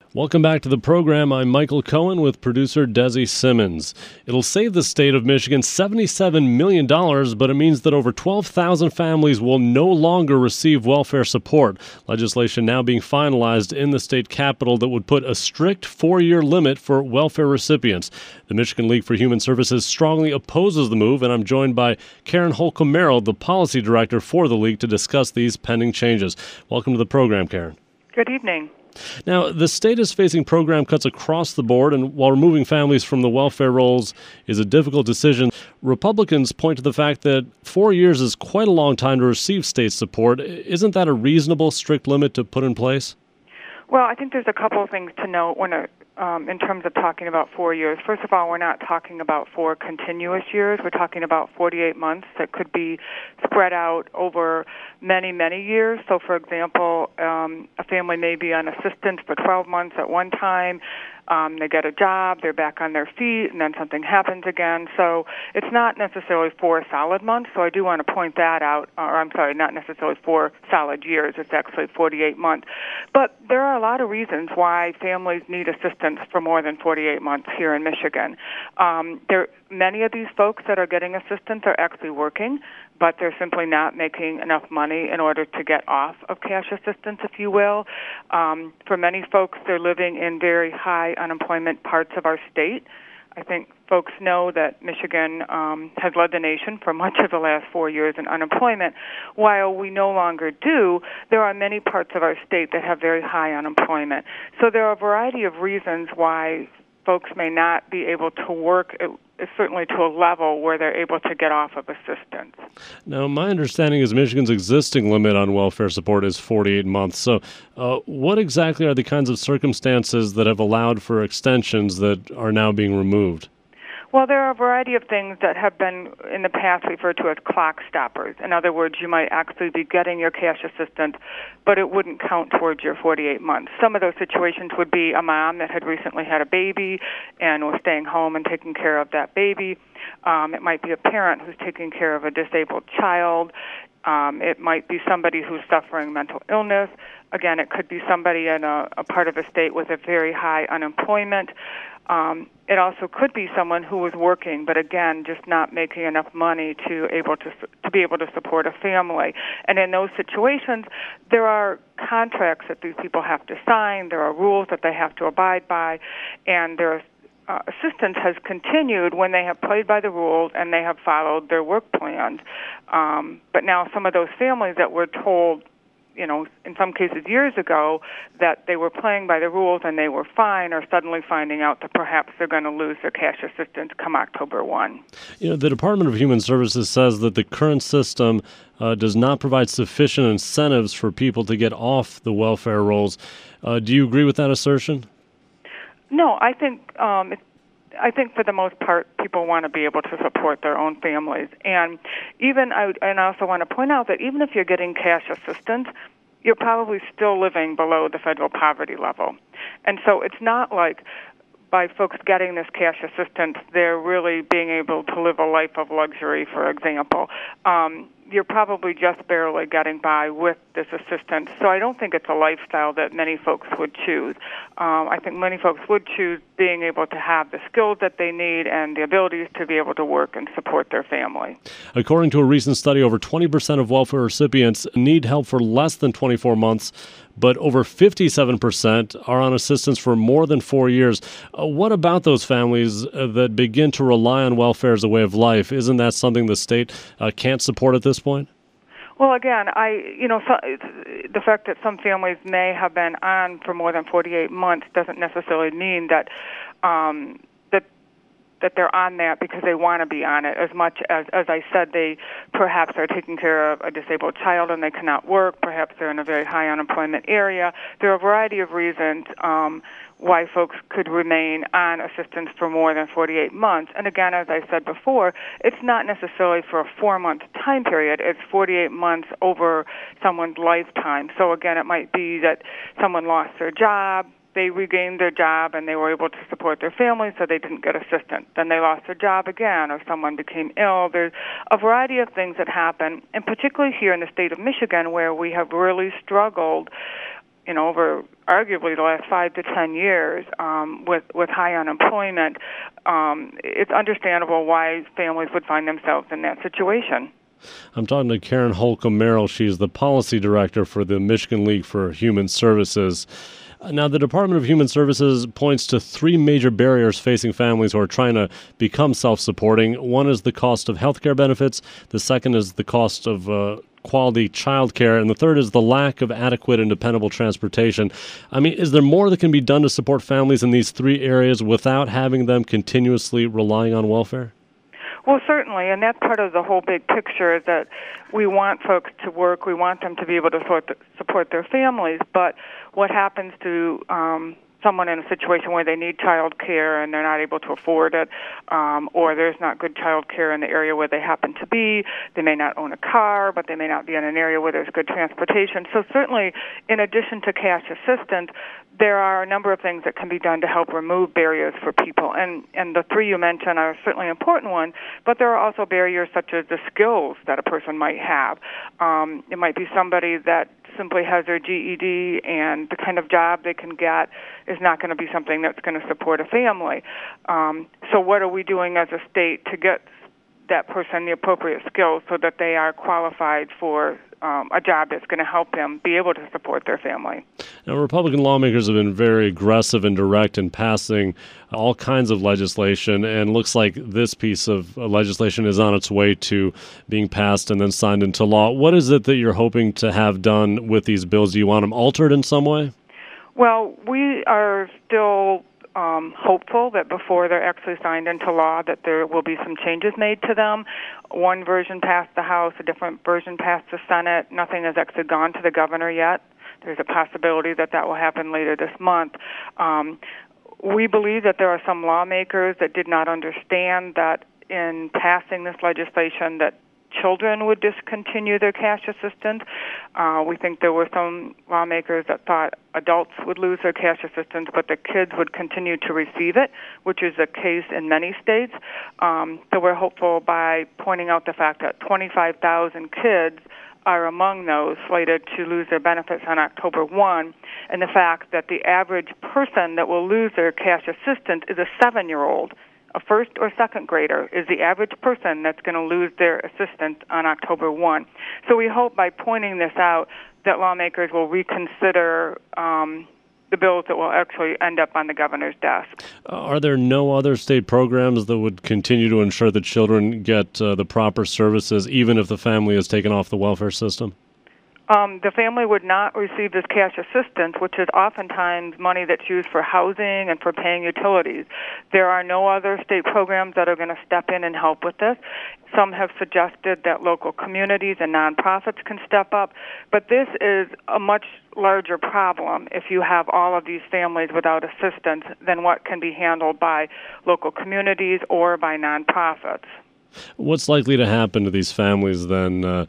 Welcome back to the program. I'm Michael Cohen with producer Desi Simmons. It'll save the state of Michigan $77 million, but it means that over 12,000 families will no longer receive welfare support. Legislation now being finalized in the state capitol that would put a strict 4-year limit for welfare recipients. The Michigan League for Human Services strongly opposes the move, and I'm joined by Karen Holcomb-Merrill, the policy director for the league, to discuss these pending changes. Welcome to the program, Karen. Good evening. Now, the state is facing program cuts across the board, and while removing families from the welfare rolls is a difficult decision, Republicans point to the fact that 4 years is quite a long time to receive state support. Isn't that a reasonable, strict limit to put in place? Well, I think there's a couple of things to note in terms of talking about 4 years. First of all, we're not talking about 4 continuous years. We're talking about 48 months that could be spread out over many, many years. So, for example, a family may be on assistance for 12 months at one time. They get a job, they're back on their feet, and then something happens again. So it's not necessarily 4 solid months, so I do want to point that out. Not necessarily 4 solid years. It's actually 48 months. But there are a lot of reasons why families need assistance for more than 48 months here in Michigan. Many of these folks that are getting assistance are actually working, but they're simply not making enough money in order to get off of cash assistance, if you will. For many folks, they're living in very high unemployment parts of our state. I think folks know that Michigan has led the nation for much of the last 4 years in unemployment. While we no longer do, there are many parts of our state that have very high unemployment. So there are a variety of reasons why folks may not be able to work, certainly to a level where they're able to get off of assistance. Now, my understanding is Michigan's existing limit on welfare support is 48 months. So what exactly are the kinds of circumstances that have allowed for extensions that are now being removed? Well, there are a variety of things that have been in the past referred to as clock stoppers. In other words, you might actually be getting your cash assistance, but it wouldn't count towards your 48 months. Some of those situations would be a mom that had recently had a baby and was staying home and taking care of that baby. It might be a parent who's taking care of a disabled child. It might be somebody who's suffering mental illness. Again, it could be somebody in a part of a state with a very high unemployment. It also could be someone who was working, but again, just not making enough money to be able to support a family. And in those situations, there are contracts that these people have to sign. There are rules that they have to abide by, and their assistance has continued when they have played by the rules and they have followed their work plans. But now some of those families that were told, in some cases years ago, that they were playing by the rules and they were fine, are suddenly finding out that perhaps they're going to lose their cash assistance come October 1. The Department of Human Services says that the current system does not provide sufficient incentives for people to get off the welfare rolls. Do you agree with that assertion? No, I think for the most part, people want to be able to support their own families. And I also want to point out that even if you're getting cash assistance, you're probably still living below the federal poverty level. And so it's not like by folks getting this cash assistance, they're really being able to live a life of luxury, for example. You're probably just barely getting by with this assistance. So I don't think it's a lifestyle that many folks would choose. I think many folks would choose being able to have the skills that they need and the abilities to be able to work and support their family. According to a recent study, over 20% of welfare recipients need help for less than 24 months, but over 57% are on assistance for more than 4 years. What about those families that begin to rely on welfare as a way of life? Isn't that something the state can't support at this point? Well, again, the fact that some families may have been on for more than 48 months doesn't necessarily mean that that they're on that because they want to be on it. As much as I said, they perhaps are taking care of a disabled child and they cannot work. Perhaps they're in a very high unemployment area. There are a variety of reasons why folks could remain on assistance for more than 48 months. And again, as I said before, it's not necessarily for a 4-month time period. It's 48 months over someone's lifetime. So again, it might be that someone lost their job, they regained their job and they were able to support their family, so they didn't get assistance. Then they lost their job again, or someone became ill. There's a variety of things that happen, and particularly here in the state of Michigan, where we have really struggled over arguably the last 5 to 10 years, with high unemployment, it's understandable why families would find themselves in that situation. I'm talking to Karen Holcomb Merrill. She's the policy director for the Michigan League for Human Services. Now, the Department of Human Services points to three major barriers facing families who are trying to become self-supporting. One is the cost of health care benefits. The second is the cost of quality child care. And the third is the lack of adequate and dependable transportation. I mean, is there more that can be done to support families in these three areas without having them continuously relying on welfare? Well, certainly, and that's part of the whole big picture, is that we want folks to work, we want them to be able to support their families, but what happens to someone in a situation where they need child care and they're not able to afford it, or there's not good child care in the area where they happen to be. They may not own a car, but they may not be in an area where there's good transportation. So certainly, in addition to cash assistance, there are a number of things that can be done to help remove barriers for people. And the three you mentioned are certainly important ones, but there are also barriers such as the skills that a person might have. It might be somebody that simply has their GED, and the kind of job they can get is not going to be something that's going to support a family. So what are we doing as a state to get that person the appropriate skills so that they are qualified for a job that's going to help them be able to support their family? Now, Republican lawmakers have been very aggressive and direct in passing all kinds of legislation, and looks like this piece of legislation is on its way to being passed and then signed into law. What is it that you're hoping to have done with these bills? Do you want them altered in some way? Well, we are still hopeful that before they're actually signed into law that there will be some changes made to them. One version passed the House, a different version passed the Senate. Nothing has actually gone to the governor yet. There's a possibility that that will happen later this month. We believe that there are some lawmakers that did not understand that in passing this legislation that children would discontinue their cash assistance. We think there were some lawmakers that thought adults would lose their cash assistance, but the kids would continue to receive it, which is the case in many states. So we're hopeful by pointing out the fact that 25,000 kids are among those slated to lose their benefits on October 1, and the fact that the average person that will lose their cash assistance is a 7-year-old. A first or second grader is the average person that's going to lose their assistance on October 1. So we hope by pointing this out that lawmakers will reconsider the bills that will actually end up on the governor's desk. Are there no other state programs that would continue to ensure that children get the proper services, even if the family is taken off the welfare system? The family would not receive this cash assistance, which is oftentimes money that's used for housing and for paying utilities. There are no other state programs that are going to step in and help with this. Some have suggested that local communities and nonprofits can step up, but this is a much larger problem if you have all of these families without assistance than what can be handled by local communities or by nonprofits. What's likely to happen to these families then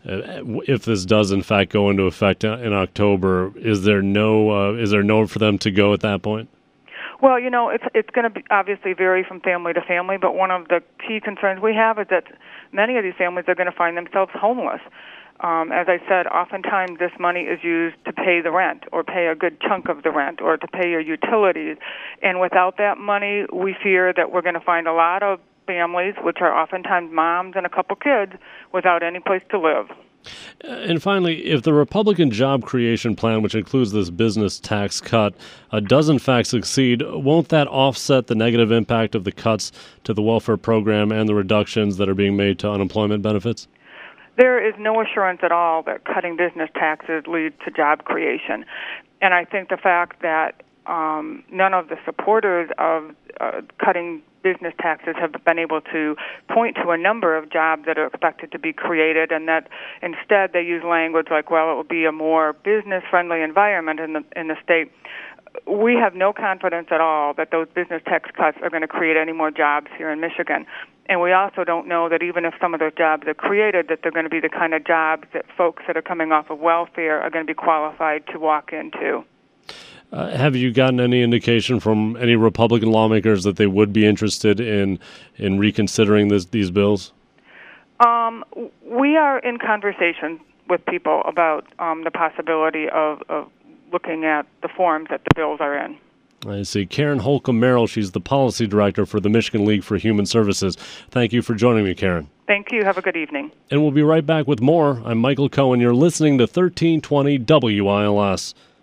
if this does in fact go into effect in October? Is there nowhere for them to go at that point? Well, it's going to obviously vary from family to family, but one of the key concerns we have is that many of these families are going to find themselves homeless. As I said, oftentimes this money is used to pay the rent or pay a good chunk of the rent or to pay your utilities. And without that money, we fear that we're going to find a lot of families, which are oftentimes moms and a couple kids, without any place to live. And finally, if the Republican job creation plan, which includes this business tax cut, does in fact succeed, won't that offset the negative impact of the cuts to the welfare program and the reductions that are being made to unemployment benefits? There is no assurance at all that cutting business taxes leads to job creation. And I think the fact that none of the supporters of cutting business taxes have been able to point to a number of jobs that are expected to be created, and that instead they use language like, well, it will be a more business-friendly environment in the state. We have no confidence at all that those business tax cuts are going to create any more jobs here in Michigan. And we also don't know that even if some of those jobs are created, that they're going to be the kind of jobs that folks that are coming off of welfare are going to be qualified to walk into. Have you gotten any indication from any Republican lawmakers that they would be interested in reconsidering these bills? We are in conversation with people about the possibility of looking at the forms that the bills are in. I see. Karen Holcomb-Merrill, she's the policy director for the Michigan League for Human Services. Thank you for joining me, Karen. Thank you. Have a good evening. And we'll be right back with more. I'm Michael Cohen. You're listening to 1320 WILS.